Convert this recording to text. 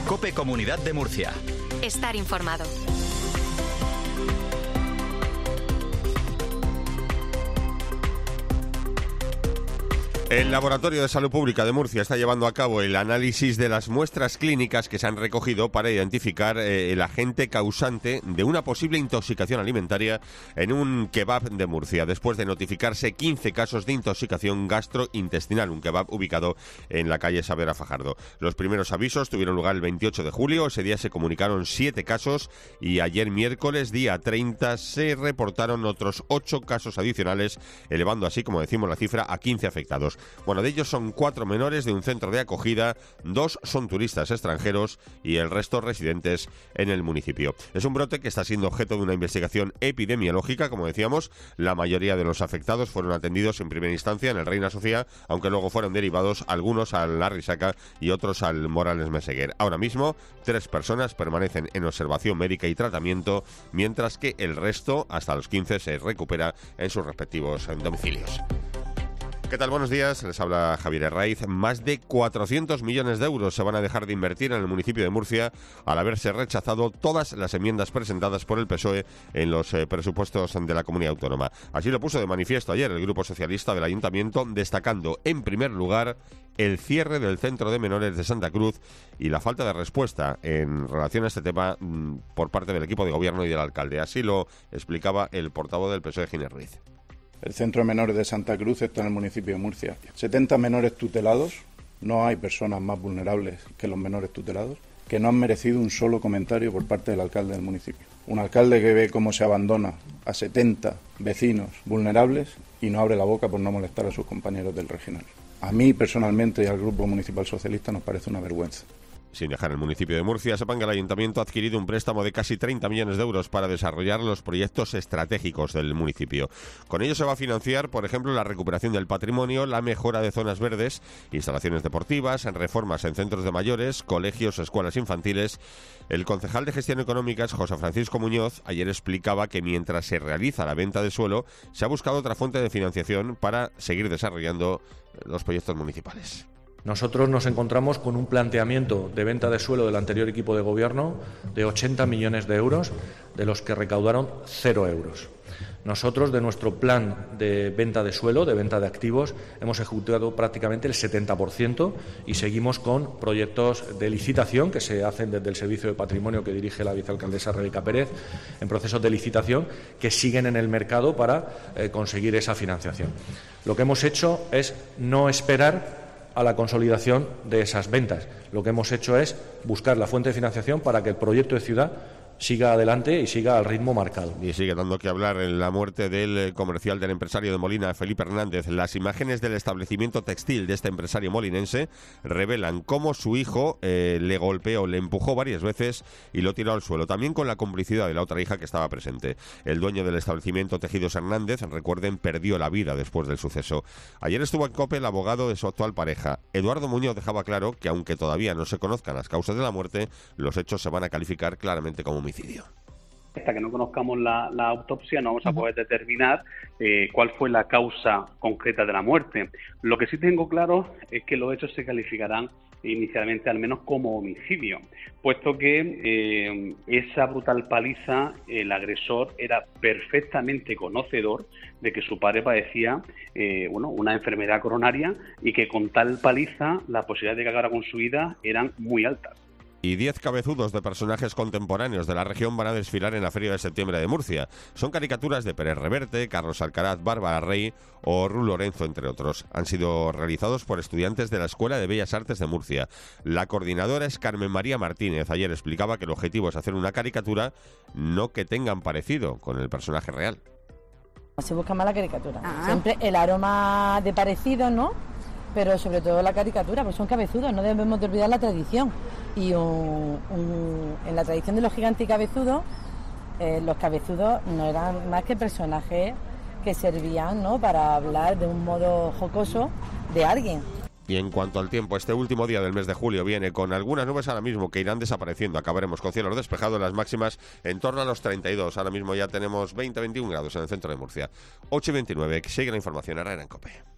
COPE Comunidad de Murcia. Estar informado. El Laboratorio de Salud Pública de Murcia está llevando a cabo el análisis de las muestras clínicas que se han recogido para identificar el agente causante de una posible intoxicación alimentaria en un kebab de Murcia, después de notificarse 15 casos de intoxicación gastrointestinal, un kebab ubicado en la calle Saavedra Fajardo. Los primeros avisos tuvieron lugar el 28 de julio, ese día se comunicaron 7 casos y ayer miércoles, día 30, se reportaron otros 8 casos adicionales, elevando así, como decimos, la cifra a 15 afectados. Bueno, de ellos son 4 menores de un centro de acogida, 2 son turistas extranjeros y el resto residentes en el municipio. Es un brote que está siendo objeto de una investigación epidemiológica, como decíamos. La mayoría de los afectados fueron atendidos en primera instancia en el Reina Sofía, aunque luego fueron derivados algunos al La Risaca y otros al Morales Meseguer. Ahora mismo, 3 personas permanecen en observación médica y tratamiento, mientras que el resto, hasta los 15, se recupera en sus respectivos domicilios. ¿Qué tal? Buenos días, les habla Javier Herraiz. Más de 400 millones de euros se van a dejar de invertir en el municipio de Murcia al haberse rechazado todas las enmiendas presentadas por el PSOE en los presupuestos de la comunidad autónoma. Así lo puso de manifiesto ayer el Grupo Socialista del Ayuntamiento, destacando en primer lugar el cierre del centro de menores de Santa Cruz y la falta de respuesta en relación a este tema por parte del equipo de gobierno y del alcalde. Así lo explicaba el portavoz del PSOE, Ginés Ruiz. El centro de menores de Santa Cruz está en el municipio de Murcia. 70 menores tutelados, no hay personas más vulnerables que los menores tutelados, que no han merecido un solo comentario por parte del alcalde del municipio. Un alcalde que ve cómo se abandona a 70 vecinos vulnerables y no abre la boca por no molestar a sus compañeros del regional. A mí personalmente y al Grupo Municipal Socialista nos parece una vergüenza. Sin dejar el municipio de Murcia, sepan que el Ayuntamiento ha adquirido un préstamo de casi 30 millones de euros para desarrollar los proyectos estratégicos del municipio. Con ello se va a financiar, por ejemplo, la recuperación del patrimonio, la mejora de zonas verdes, instalaciones deportivas, reformas en centros de mayores, colegios, escuelas infantiles. El concejal de Gestión Económicas, José Francisco Muñoz, ayer explicaba que mientras se realiza la venta de suelo, se ha buscado otra fuente de financiación para seguir desarrollando los proyectos municipales. Nosotros nos encontramos con un planteamiento de venta de suelo del anterior equipo de gobierno de 80 millones de euros, de los que recaudaron 0 euros. Nosotros, de nuestro plan de venta de suelo, de venta de activos, hemos ejecutado prácticamente el 70% y seguimos con proyectos de licitación que se hacen desde el Servicio de Patrimonio que dirige la vicealcaldesa Rebeca Pérez, en procesos de licitación que siguen en el mercado para conseguir esa financiación. Lo que hemos hecho es no esperar a la consolidación de esas ventas. Lo que hemos hecho es buscar la fuente de financiación para que el proyecto de ciudad siga adelante y siga al ritmo marcado. Y sigue dando que hablar en la muerte del comercial del empresario de Molina, Felipe Hernández. Las imágenes del establecimiento textil de este empresario molinense revelan cómo su hijo le golpeó, le empujó varias veces y lo tiró al suelo, también con la complicidad de la otra hija que estaba presente. El dueño del establecimiento, Tejidos Hernández, recuerden, perdió la vida después del suceso. Ayer estuvo en COPE el abogado de su actual pareja. Eduardo Muñoz dejaba claro que aunque todavía no se conozcan las causas de la muerte, los hechos se van a calificar claramente como homicidio. Hasta que no conozcamos la autopsia no vamos a poder determinar cuál fue la causa concreta de la muerte. Lo que sí tengo claro es que los hechos se calificarán inicialmente al menos como homicidio, puesto que esa brutal paliza, el agresor era perfectamente conocedor de que su padre padecía una enfermedad coronaria y que con tal paliza las posibilidades de que acabara con su vida eran muy altas. Y 10 cabezudos de personajes contemporáneos de la región van a desfilar en la Feria de Septiembre de Murcia. Son caricaturas de Pérez Reverte, Carlos Alcaraz, Bárbara Rey o Ru Lorenzo, entre otros. Han sido realizados por estudiantes de la Escuela de Bellas Artes de Murcia. La coordinadora es Carmen María Martínez. Ayer explicaba que el objetivo es hacer una caricatura, no que tengan parecido con el personaje real. Se busca más la caricatura. Siempre el aroma de parecido, ¿no? Pero sobre todo la caricatura, pues son cabezudos, no debemos de olvidar la tradición. Y en la tradición de los gigantes y cabezudos, los cabezudos no eran más que personajes que servían, ¿no?, para hablar de un modo jocoso de alguien. Y en cuanto al tiempo, este último día del mes de julio viene con algunas nubes ahora mismo que irán desapareciendo. Acabaremos con cielos despejados, las máximas en torno a los 32. Ahora mismo ya tenemos 20-21 grados en el centro de Murcia. 8:29, sigue la información ahora en COPE.